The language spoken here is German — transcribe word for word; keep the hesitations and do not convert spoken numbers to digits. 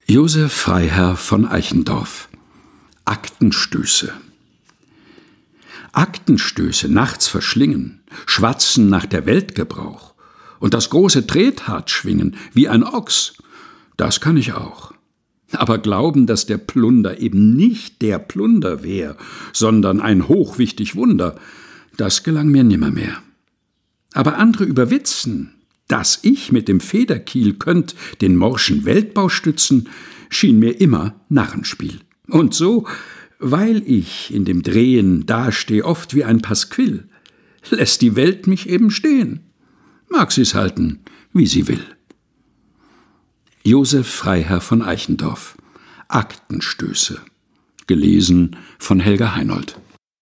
Josef Freiherr von Eichendorff. Aktenstöße. Aktenstöße nachts verschlingen, schwatzen nach der Weltgebrauch und das große Trethardt schwingen wie ein Ochs, das kann ich auch. Aber glauben, dass der Plunder eben nicht der Plunder wär, sondern ein hochwichtig Wunder, das gelang mir nimmermehr. Aber andere überwitzen, dass ich mit dem Federkiel könnt den morschen Weltbau stützen, schien mir immer Narrenspiel. Und so, weil ich in dem Drehen dasteh oft wie ein Pasquill, lässt die Welt mich eben stehen. Mag sie's halten, wie sie will. Josef Freiherr von Eichendorff. Aktenstöße. Gelesen von Helga Heinold.